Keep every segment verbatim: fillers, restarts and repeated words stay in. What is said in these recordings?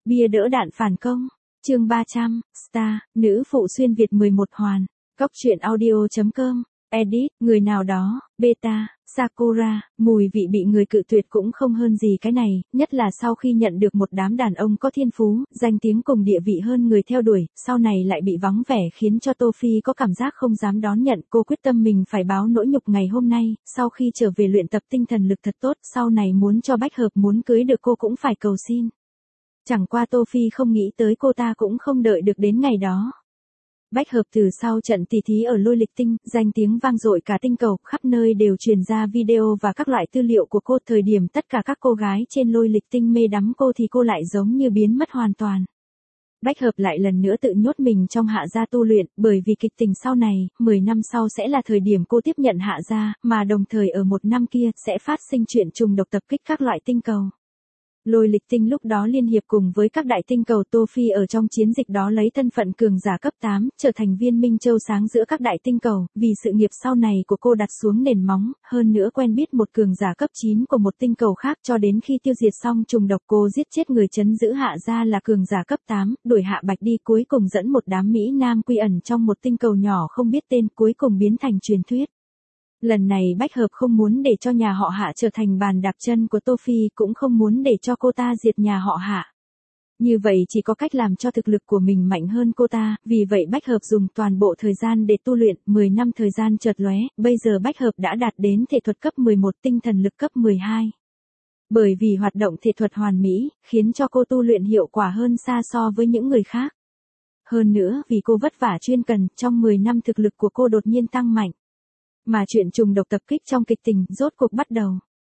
Bia đỡ đạn phản công. Chương ba trăm, Star, nữ phụ xuyên Việt mười một hoàn. Cóc truyện audio chấm com. Edit, người nào đó, beta, Sakura, mùi vị bị người cự tuyệt cũng không hơn gì cái này, nhất là sau khi nhận được một đám đàn ông có thiên phú, danh tiếng cùng địa vị hơn người theo đuổi, sau này lại bị vắng vẻ khiến cho Tô Phi có cảm giác không dám đón nhận. Cô quyết tâm mình phải báo nỗi nhục ngày hôm nay, sau khi trở về luyện tập tinh thần lực thật tốt, sau này muốn cho Bách Hợp muốn cưới được cô cũng phải cầu xin. Chẳng qua Tô Phi không nghĩ tới cô ta cũng không đợi được đến ngày đó. Bách Hợp từ sau trận tỷ thí ở Lôi Lịch Tinh, danh tiếng vang dội cả tinh cầu, khắp nơi đều truyền ra video và các loại tư liệu của cô. Thời điểm tất cả các cô gái trên Lôi Lịch Tinh mê đắm cô thì cô lại giống như biến mất hoàn toàn. Bách Hợp lại lần nữa tự nhốt mình trong Hạ Gia tu luyện, bởi vì kịch tình sau này, mười năm sau sẽ là thời điểm cô tiếp nhận Hạ Gia, mà đồng thời ở một năm kia sẽ phát sinh chuyện trùng độc tập kích các loại tinh cầu. Lôi Lịch Tinh lúc đó liên hiệp cùng với các đại tinh cầu. Tô Phi ở trong chiến dịch đó lấy thân phận cường giả cấp tám, trở thành viên minh châu sáng giữa các đại tinh cầu, vì sự nghiệp sau này của cô đặt xuống nền móng, hơn nữa quen biết một cường giả cấp chín của một tinh cầu khác, cho đến khi tiêu diệt xong trùng độc cô giết chết người trấn giữ Hạ Gia là cường giả cấp tám, đuổi Hạ Bạch đi, cuối cùng dẫn một đám Mỹ Nam quy ẩn trong một tinh cầu nhỏ không biết tên, cuối cùng biến thành truyền thuyết. Lần này Bách Hợp không muốn để cho nhà họ Hạ trở thành bàn đạp chân của Tô Phi, cũng không muốn để cho cô ta diệt nhà họ Hạ. Như vậy chỉ có cách làm cho thực lực của mình mạnh hơn cô ta, vì vậy Bách Hợp dùng toàn bộ thời gian để tu luyện, mười năm thời gian chợt lóe, bây giờ Bách Hợp đã đạt đến thể thuật cấp mười một, tinh thần lực cấp mười hai. Bởi vì hoạt động thể thuật hoàn mỹ, khiến cho cô tu luyện hiệu quả hơn xa so với những người khác. Hơn nữa, vì cô vất vả chuyên cần, trong mười năm thực lực của cô đột nhiên tăng mạnh. Mà chuyện trùng độc tập kích trong kịch tình rốt cuộc bắt đầu.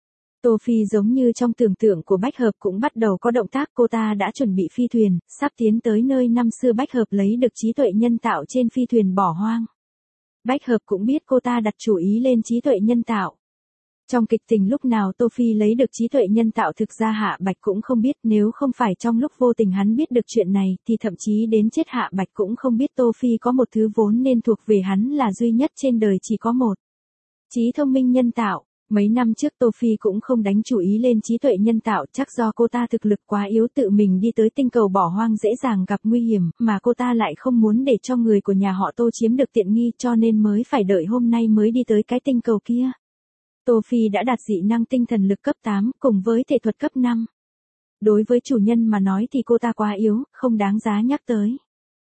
Tô Phi giống như trong tưởng tượng của Bách Hợp cũng bắt đầu có động tác. Cô ta đã chuẩn bị phi thuyền, sắp tiến tới nơi năm xưa Bách Hợp lấy được trí tuệ nhân tạo trên phi thuyền bỏ hoang. Bách Hợp cũng biết cô ta đặt chủ ý lên trí tuệ nhân tạo. Trong kịch tình lúc nào Tô Phi lấy được trí tuệ nhân tạo thực ra Hạ Bạch cũng không biết, nếu không phải trong lúc vô tình hắn biết được chuyện này thì thậm chí đến chết Hạ Bạch cũng không biết Tô Phi có một thứ vốn nên thuộc về hắn là duy nhất trên đời chỉ có một. Trí thông minh nhân tạo. Mấy năm trước Tô Phi cũng không đánh chủ ý lên trí tuệ nhân tạo, chắc do cô ta thực lực quá yếu, tự mình đi tới tinh cầu bỏ hoang dễ dàng gặp nguy hiểm, mà cô ta lại không muốn để cho người của nhà họ Tô chiếm được tiện nghi, cho nên mới phải đợi hôm nay mới đi tới cái tinh cầu kia. Tô Phi đã đạt dị năng tinh thần lực cấp tám, cùng với thể thuật cấp năm. Đối với chủ nhân mà nói thì cô ta quá yếu, không đáng giá nhắc tới.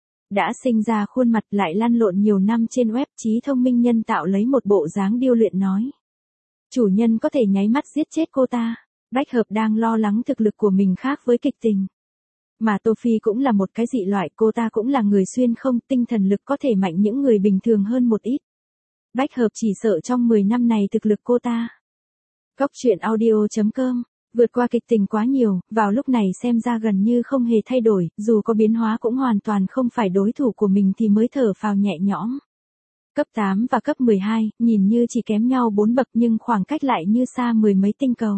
Đã sinh ra khuôn mặt lại lăn lộn nhiều năm trên web, trí thông minh nhân tạo lấy một bộ dáng điêu luyện nói. Chủ nhân có thể nháy mắt giết chết cô ta. Bách Hợp đang lo lắng thực lực của mình khác với kịch tình. Mà Tô Phi cũng là một cái dị loại, cô ta cũng là người xuyên không, tinh thần lực có thể mạnh những người bình thường hơn một ít. Bách Hợp chỉ sợ trong mười năm này thực lực cô ta. Cóc truyện audio chấm com. Vượt qua kịch tình quá nhiều, vào lúc này xem ra gần như không hề thay đổi, dù có biến hóa cũng hoàn toàn không phải đối thủ của mình thì mới thở phào nhẹ nhõm. Cấp tám và cấp mười hai, nhìn như chỉ kém nhau bốn bậc nhưng khoảng cách lại như xa mười mấy tinh cầu.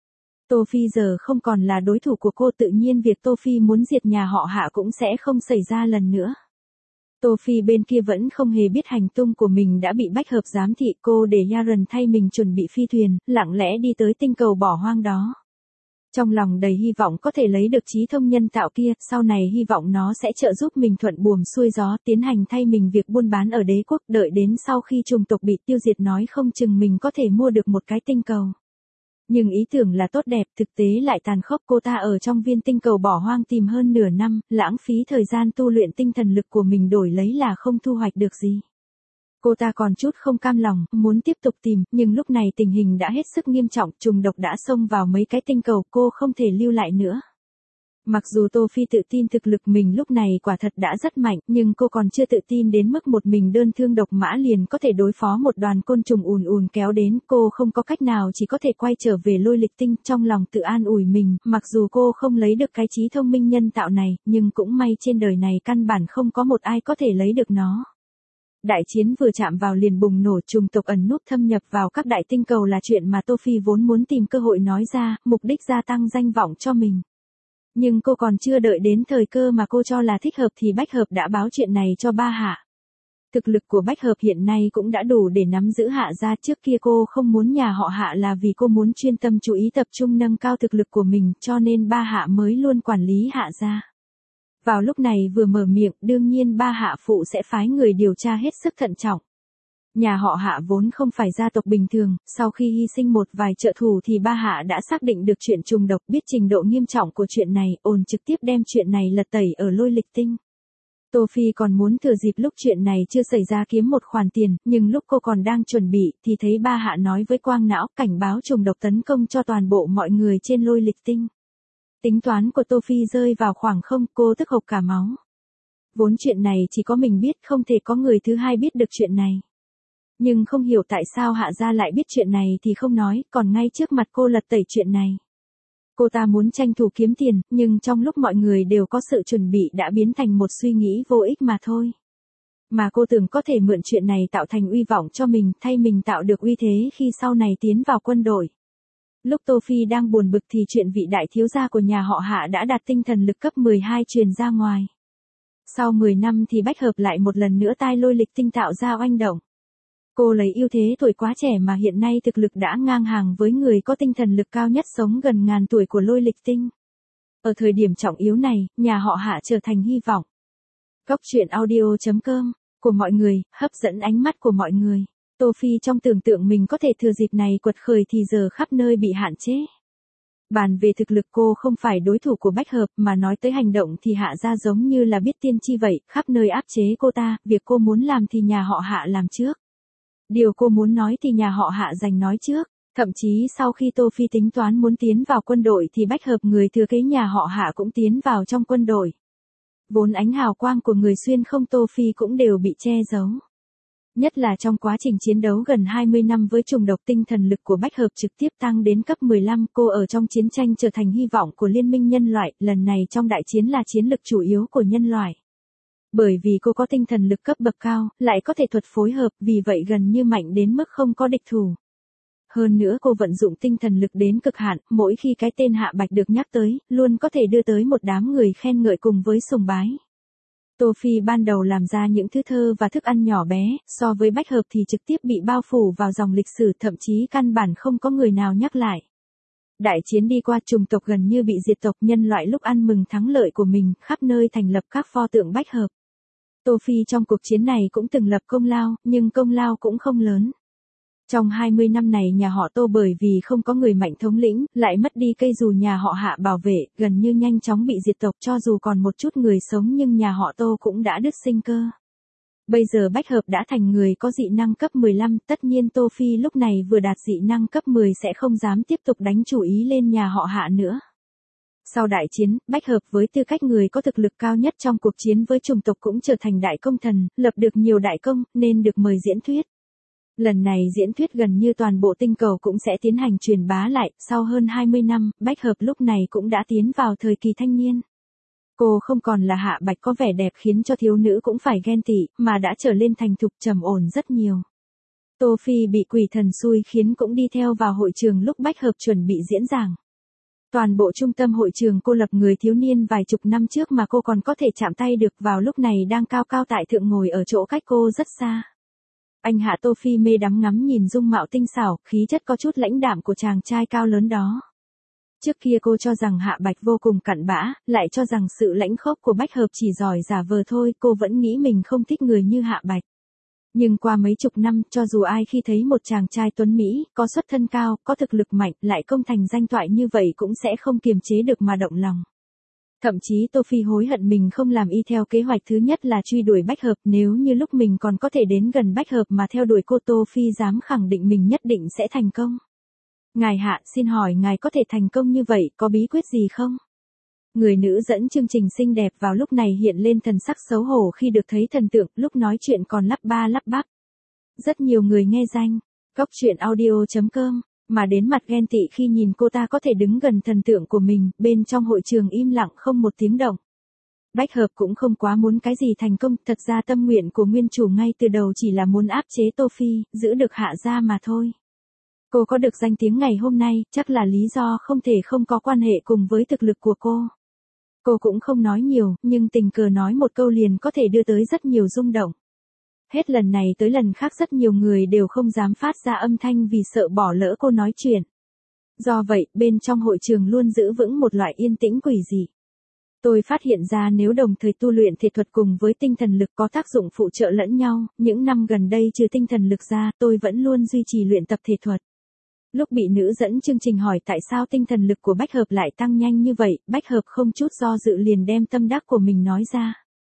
Tô Phi giờ không còn là đối thủ của cô, tự nhiên việc Tô Phi muốn diệt nhà họ Hạ cũng sẽ không xảy ra lần nữa. Tô Phi bên kia vẫn không hề biết hành tung của mình đã bị Bách Hợp giám thị, cô để Yaren thay mình chuẩn bị phi thuyền, lặng lẽ đi tới tinh cầu bỏ hoang đó. Trong lòng đầy hy vọng có thể lấy được trí thông nhân tạo kia, sau này hy vọng nó sẽ trợ giúp mình thuận buồm xuôi gió, tiến hành thay mình việc buôn bán ở đế quốc, đợi đến sau khi chủng tộc bị tiêu diệt nói không chừng mình có thể mua được một cái tinh cầu. Nhưng ý tưởng là tốt đẹp, thực tế lại tàn khốc. Cô ta ở trong viên tinh cầu bỏ hoang tìm hơn nửa năm, lãng phí thời gian tu luyện tinh thần lực của mình đổi lấy là không thu hoạch được gì. Cô ta còn chút không cam lòng, muốn tiếp tục tìm, nhưng lúc này tình hình đã hết sức nghiêm trọng, trùng độc đã xông vào mấy cái tinh cầu, cô không thể lưu lại nữa. Mặc dù Tô Phi tự tin thực lực mình lúc này quả thật đã rất mạnh, nhưng cô còn chưa tự tin đến mức một mình đơn thương độc mã liền có thể đối phó một đoàn côn trùng ùn ùn kéo đến, cô không có cách nào chỉ có thể quay trở về Lôi Lịch Tinh, trong lòng tự an ủi mình, mặc dù cô không lấy được cái trí thông minh nhân tạo này, nhưng cũng may trên đời này căn bản không có một ai có thể lấy được nó. Đại chiến vừa chạm vào liền bùng nổ, trùng tộc ẩn núp thâm nhập vào các đại tinh cầu là chuyện mà Tô Phi vốn muốn tìm cơ hội nói ra, mục đích gia tăng danh vọng cho mình. Nhưng cô còn chưa đợi đến thời cơ mà cô cho là thích hợp thì Bách Hợp đã báo chuyện này cho ba Hạ. Thực lực của Bách Hợp hiện nay cũng đã đủ để nắm giữ Hạ gia, trước kia cô không muốn nhà họ Hạ là vì cô muốn chuyên tâm chú ý tập trung nâng cao thực lực của mình, cho nên ba Hạ mới luôn quản lý Hạ gia. Vào lúc này vừa mở miệng, đương nhiên ba Hạ phụ sẽ phái người điều tra hết sức thận trọng. Nhà họ Hạ vốn không phải gia tộc bình thường, sau khi hy sinh một vài trợ thủ thì ba Hạ đã xác định được chuyện trùng độc, biết trình độ nghiêm trọng của chuyện này, ồn trực tiếp đem chuyện này lật tẩy ở Lôi Lịch Tinh. Tô Phi còn muốn thừa dịp lúc chuyện này chưa xảy ra kiếm một khoản tiền, nhưng lúc cô còn đang chuẩn bị thì thấy ba Hạ nói với Quang Não, cảnh báo trùng độc tấn công cho toàn bộ mọi người trên Lôi Lịch Tinh. Tính toán của Tô Phi rơi vào khoảng không, cô tức hộc cả máu. Vốn chuyện này chỉ có mình biết, không thể có người thứ hai biết được chuyện này. Nhưng không hiểu tại sao Hạ gia lại biết chuyện này thì không nói, còn ngay trước mặt cô lật tẩy chuyện này. Cô ta muốn tranh thủ kiếm tiền, nhưng trong lúc mọi người đều có sự chuẩn bị đã biến thành một suy nghĩ vô ích mà thôi. Mà cô tưởng có thể mượn chuyện này tạo thành uy vọng cho mình, thay mình tạo được uy thế khi sau này tiến vào quân đội. Lúc Tô Phi đang buồn bực thì chuyện vị đại thiếu gia của nhà họ Hạ đã đạt tinh thần lực cấp mười hai truyền ra ngoài. Sau mười năm thì Bách Hợp lại một lần nữa tai Lôi Lịch Tinh tạo ra oanh động. Cô lấy ưu thế tuổi quá trẻ mà hiện nay thực lực đã ngang hàng với người có tinh thần lực cao nhất sống gần ngàn tuổi của Lôi Lịch Tinh. Ở thời điểm trọng yếu này, nhà họ Hạ trở thành hy vọng. Góc truyện audio chấm com của mọi người, hấp dẫn ánh mắt của mọi người. Tô Phi trong tưởng tượng mình có thể thừa dịp này quật khởi thì giờ khắp nơi bị hạn chế. Bàn về thực lực cô không phải đối thủ của Bách Hợp, mà nói tới hành động thì Hạ gia giống như là biết tiên tri vậy, khắp nơi áp chế cô ta, việc cô muốn làm thì nhà họ Hạ làm trước. Điều cô muốn nói thì nhà họ Hạ giành nói trước, thậm chí sau khi Tô Phi tính toán muốn tiến vào quân đội thì Bách Hợp người thừa kế nhà họ Hạ cũng tiến vào trong quân đội. Vốn ánh hào quang của người xuyên không Tô Phi cũng đều bị che giấu. Nhất là trong quá trình chiến đấu gần hai mươi năm với trùng độc, tinh thần lực của Bách Hợp trực tiếp tăng đến cấp mười lăm, cô ở trong chiến tranh trở thành hy vọng của liên minh nhân loại, lần này trong đại chiến là chiến lực chủ yếu của nhân loại. Bởi vì cô có tinh thần lực cấp bậc cao, lại có thể thuật phối hợp, vì vậy gần như mạnh đến mức không có địch thủ. Hơn nữa cô vận dụng tinh thần lực đến cực hạn, mỗi khi cái tên Hạ Bạch được nhắc tới, luôn có thể đưa tới một đám người khen ngợi cùng với sùng bái. Tô Phi ban đầu làm ra những thứ thơ và thức ăn nhỏ bé, so với Bách Hợp thì trực tiếp bị bao phủ vào dòng lịch sử, thậm chí căn bản không có người nào nhắc lại. Đại chiến đi qua, trùng tộc gần như bị diệt tộc, nhân loại lúc ăn mừng thắng lợi của mình, khắp nơi thành lập các pho tượng Bách Hợp. Tô Phi trong cuộc chiến này cũng từng lập công lao, nhưng công lao cũng không lớn. Trong hai mươi năm này nhà họ Tô bởi vì không có người mạnh thống lĩnh, lại mất đi cây dù nhà họ Hạ bảo vệ, gần như nhanh chóng bị diệt tộc, cho dù còn một chút người sống nhưng nhà họ Tô cũng đã đứt sinh cơ. Bây giờ Bách Hợp đã thành người có dị năng cấp mười lăm, tất nhiên Tô Phi lúc này vừa đạt dị năng cấp mười sẽ không dám tiếp tục đánh chủ ý lên nhà họ Hạ nữa. Sau đại chiến, Bách Hợp với tư cách người có thực lực cao nhất trong cuộc chiến với chủng tộc cũng trở thành đại công thần, lập được nhiều đại công, nên được mời diễn thuyết. Lần này diễn thuyết gần như toàn bộ tinh cầu cũng sẽ tiến hành truyền bá lại, sau hơn hai mươi năm, Bách Hợp lúc này cũng đã tiến vào thời kỳ thanh niên. Cô không còn là Hạ Bạch có vẻ đẹp khiến cho thiếu nữ cũng phải ghen tị, mà đã trở lên thành thục trầm ổn rất nhiều. Tô Phi bị quỷ thần xui khiến cũng đi theo vào hội trường lúc Bách Hợp chuẩn bị diễn giảng. Toàn bộ trung tâm hội trường cô lập người thiếu niên vài chục năm trước mà cô còn có thể chạm tay được, vào lúc này đang cao cao tại thượng ngồi ở chỗ cách cô rất xa. Anh Hạ Tô Phi mê đắm ngắm nhìn dung mạo tinh xảo, khí chất có chút lãnh đạm của chàng trai cao lớn đó. Trước kia cô cho rằng Hạ Bạch vô cùng cặn bã, lại cho rằng sự lãnh khốc của Bách Hợp chỉ giỏi giả vờ thôi, cô vẫn nghĩ mình không thích người như Hạ Bạch. Nhưng qua mấy chục năm, cho dù ai khi thấy một chàng trai tuấn Mỹ, có xuất thân cao, có thực lực mạnh, lại công thành danh toại như vậy cũng sẽ không kiềm chế được mà động lòng. Thậm chí Tô Phi hối hận mình không làm y theo kế hoạch, thứ nhất là truy đuổi Bách Hợp, nếu như lúc mình còn có thể đến gần Bách Hợp mà theo đuổi cô, Tô Phi dám khẳng định mình nhất định sẽ thành công. Ngài Hạ, xin hỏi ngài có thể thành công như vậy, có bí quyết gì không? Người nữ dẫn chương trình xinh đẹp vào lúc này hiện lên thần sắc xấu hổ khi được thấy thần tượng, lúc nói chuyện còn lắp ba lắp bắp. Rất nhiều người nghe danh, góc truyện audio chấm com, mà đến mặt ghen tị khi nhìn cô ta có thể đứng gần thần tượng của mình, bên trong hội trường im lặng không một tiếng động. Bách Hợp cũng không quá muốn cái gì thành công, thật ra tâm nguyện của nguyên chủ ngay từ đầu chỉ là muốn áp chế Tô Phi, giữ được Hạ gia mà thôi. Cô có được danh tiếng ngày hôm nay, chắc là lý do không thể không có quan hệ cùng với thực lực của cô. Cô cũng không nói nhiều, nhưng tình cờ nói một câu liền có thể đưa tới rất nhiều rung động. Hết lần này tới lần khác rất nhiều người đều không dám phát ra âm thanh vì sợ bỏ lỡ cô nói chuyện. Do vậy, bên trong hội trường luôn giữ vững một loại yên tĩnh quỷ dị. Tôi phát hiện ra nếu đồng thời tu luyện thể thuật cùng với tinh thần lực có tác dụng phụ trợ lẫn nhau, những năm gần đây trừ tinh thần lực ra, tôi vẫn luôn duy trì luyện tập thể thuật. Lúc bị nữ dẫn chương trình hỏi tại sao tinh thần lực của Bách Hợp lại tăng nhanh như vậy, Bách Hợp không chút do dự liền đem tâm đắc của mình nói ra.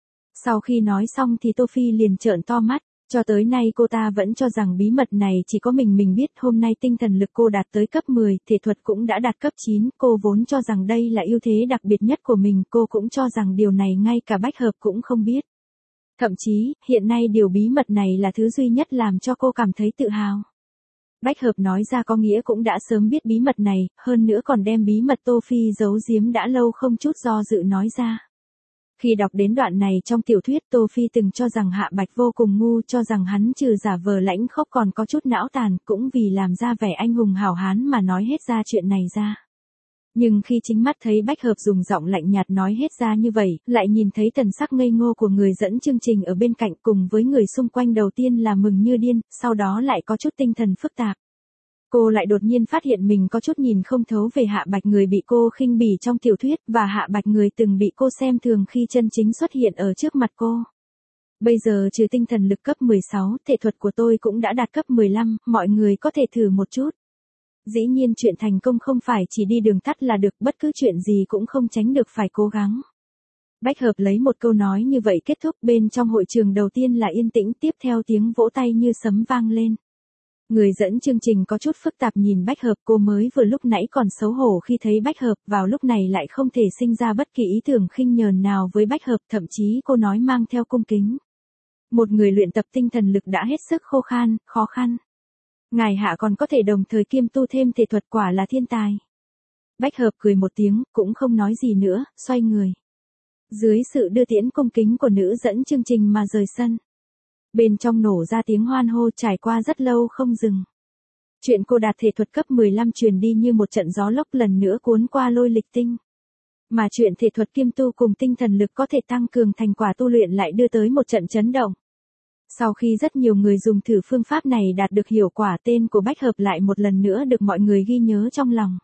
Sau khi nói xong thì Tô Phi liền trợn to mắt, cho tới nay cô ta vẫn cho rằng bí mật này chỉ có mình mình biết. Hôm nay tinh thần lực cô đạt tới cấp mười, thể thuật cũng đã đạt cấp chín, cô vốn cho rằng đây là ưu thế đặc biệt nhất của mình, cô cũng cho rằng điều này ngay cả Bách Hợp cũng không biết. Thậm chí, hiện nay điều bí mật này là thứ duy nhất làm cho cô cảm thấy tự hào. Bách Hợp nói ra có nghĩa cũng đã sớm biết bí mật này, hơn nữa còn đem bí mật Tô Phi giấu giếm đã lâu không chút do dự nói ra. Khi đọc đến đoạn này trong tiểu thuyết, Tô Phi từng cho rằng Hạ Bạch vô cùng ngu, cho rằng hắn trừ giả vờ lãnh khốc còn có chút não tàn, cũng vì làm ra vẻ anh hùng hảo hán mà nói hết ra chuyện này ra. Nhưng khi chính mắt thấy Bách Hợp dùng giọng lạnh nhạt nói hết ra như vậy, lại nhìn thấy thần sắc ngây ngô của người dẫn chương trình ở bên cạnh cùng với người xung quanh, đầu tiên là mừng như điên, sau đó lại có chút tinh thần phức tạp. Cô lại đột nhiên phát hiện mình có chút nhìn không thấu về Hạ Bạch người bị cô khinh bỉ trong tiểu thuyết, và Hạ Bạch người từng bị cô xem thường khi chân chính xuất hiện ở trước mặt cô. Bây giờ trừ tinh thần lực cấp mười sáu, thể thuật của tôi cũng đã đạt cấp mười lăm, mọi người có thể thử một chút. Dĩ nhiên chuyện thành công không phải chỉ đi đường tắt là được, bất cứ chuyện gì cũng không tránh được phải cố gắng. Bách Hợp lấy một câu nói như vậy kết thúc. Bên trong hội trường đầu tiên là yên tĩnh, tiếp theo tiếng vỗ tay như sấm vang lên. Người dẫn chương trình có chút phức tạp nhìn Bách Hợp, cô mới vừa lúc nãy còn xấu hổ khi thấy Bách Hợp, vào lúc này lại không thể sinh ra bất kỳ ý tưởng khinh nhờn nào với Bách Hợp, thậm chí cô nói mang theo cung kính. Một người luyện tập tinh thần lực đã hết sức khô khan, khó khăn. Ngài Hạ còn có thể đồng thời kiêm tu thêm thể thuật, quả là thiên tài. Bách Hợp cười một tiếng, cũng không nói gì nữa, xoay người. Dưới sự đưa tiễn cung kính của nữ dẫn chương trình mà rời sân. Bên trong nổ ra tiếng hoan hô trải qua rất lâu không dừng. Chuyện cô đạt thể thuật cấp mười lăm truyền đi như một trận gió lốc lần nữa cuốn qua Lôi Lịch Tinh. Mà chuyện thể thuật kiêm tu cùng tinh thần lực có thể tăng cường thành quả tu luyện lại đưa tới một trận chấn động. Sau khi rất nhiều người dùng thử phương pháp này đạt được hiệu quả, tên của Bách Hợp lại một lần nữa được mọi người ghi nhớ trong lòng.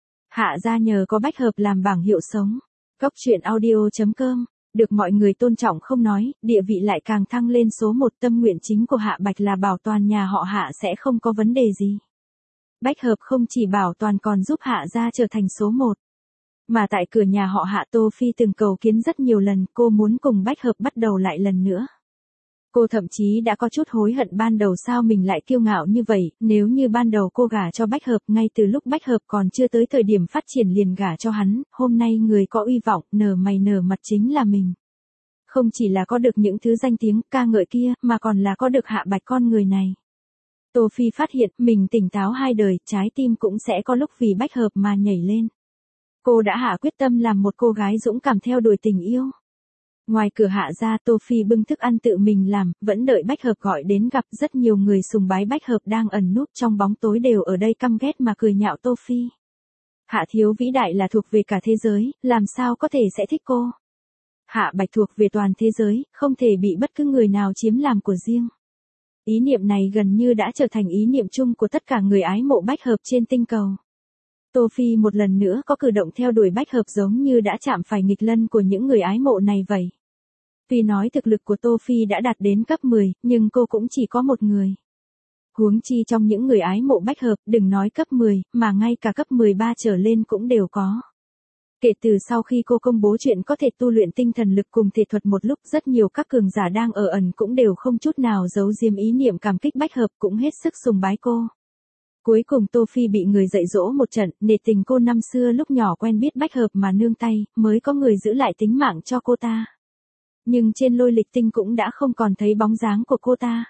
Hạ gia nhờ có Bách Hợp làm bảng hiệu sống. Cốc truyện audio chấm com được mọi người tôn trọng không nói, địa vị lại càng thăng lên số một. Tâm nguyện chính của Hạ Bạch là bảo toàn nhà họ Hạ sẽ không có vấn đề gì. Bách Hợp không chỉ bảo toàn còn giúp Hạ gia trở thành số một. Mà tại cửa nhà họ Hạ, Tô Phi từng cầu kiến rất nhiều lần, cô muốn cùng Bách Hợp bắt đầu lại lần nữa. Cô thậm chí đã có chút hối hận ban đầu sao mình lại kiêu ngạo như vậy, nếu như ban đầu cô gả cho Bách Hợp ngay từ lúc Bách Hợp còn chưa tới thời điểm phát triển liền gả cho hắn, hôm nay người có uy vọng, nở mày nở mặt chính là mình. Không chỉ là có được những thứ danh tiếng ca ngợi kia, mà còn là có được Hạ Bạch con người này. Tô Phi phát hiện mình tỉnh táo hai đời, trái tim cũng sẽ có lúc vì Bách Hợp mà nhảy lên. Cô đã hạ quyết tâm làm một cô gái dũng cảm theo đuổi tình yêu. Ngoài cửa Hạ ra, Tô Phi bưng thức ăn tự mình làm, vẫn đợi Bách Hợp gọi đến gặp. Rất nhiều người sùng bái Bách Hợp đang ẩn núp trong bóng tối đều ở đây căm ghét mà cười nhạo Tô Phi. Hạ thiếu vĩ đại là thuộc về cả thế giới, làm sao có thể sẽ thích cô. Hạ Bạch thuộc về toàn thế giới, không thể bị bất cứ người nào chiếm làm của riêng. Ý niệm này gần như đã trở thành ý niệm chung của tất cả người ái mộ Bách Hợp trên tinh cầu. Tô Phi một lần nữa có cử động theo đuổi Bách Hợp giống như đã chạm phải nghịch lân của những người ái mộ này vậy. Tuy nói thực lực của Tô Phi đã đạt đến cấp mười, nhưng cô cũng chỉ có một người. Huống chi trong những người ái mộ Bách Hợp, đừng nói cấp mười, mà ngay cả cấp mười ba trở lên cũng đều có. Kể từ sau khi cô công bố chuyện có thể tu luyện tinh thần lực cùng thể thuật một lúc, rất nhiều các cường giả đang ở ẩn cũng đều không chút nào giấu diếm ý niệm cảm kích Bách Hợp, cũng hết sức sùng bái cô. Cuối cùng Tô Phi bị người dạy dỗ một trận, nể tình cô năm xưa lúc nhỏ quen biết Bách Hợp mà nương tay, mới có người giữ lại tính mạng cho cô ta. Nhưng trên Lôi Lịch Tinh cũng đã không còn thấy bóng dáng của cô ta.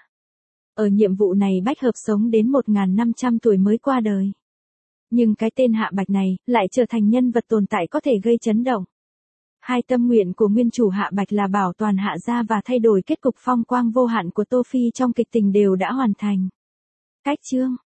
Ở nhiệm vụ này Bách Hợp sống đến một nghìn năm trăm tuổi mới qua đời. Nhưng cái tên Hạ Bạch này, lại trở thành nhân vật tồn tại có thể gây chấn động. Hai tâm nguyện của nguyên chủ Hạ Bạch là bảo toàn Hạ gia và thay đổi kết cục phong quang vô hạn của Tô Phi trong kịch tình đều đã hoàn thành. Cách chương